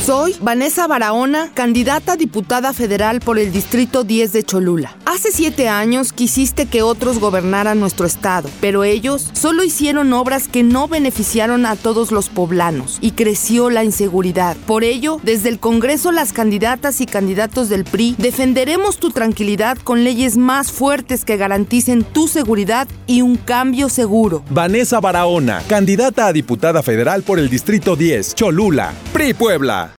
Soy Vanessa Barahona, candidata a diputada federal por el Distrito 10 de Cholula. Hace 7 años quisiste que otros gobernaran nuestro estado, pero ellos solo hicieron obras que no beneficiaron a todos los poblanos y creció la inseguridad. Por ello, desde el Congreso, las candidatas y candidatos del PRI defenderemos tu tranquilidad con leyes más fuertes que garanticen tu seguridad y un cambio seguro. Vanessa Barahona, candidata a diputada federal por el Distrito 10, Cholula, PRI Puebla.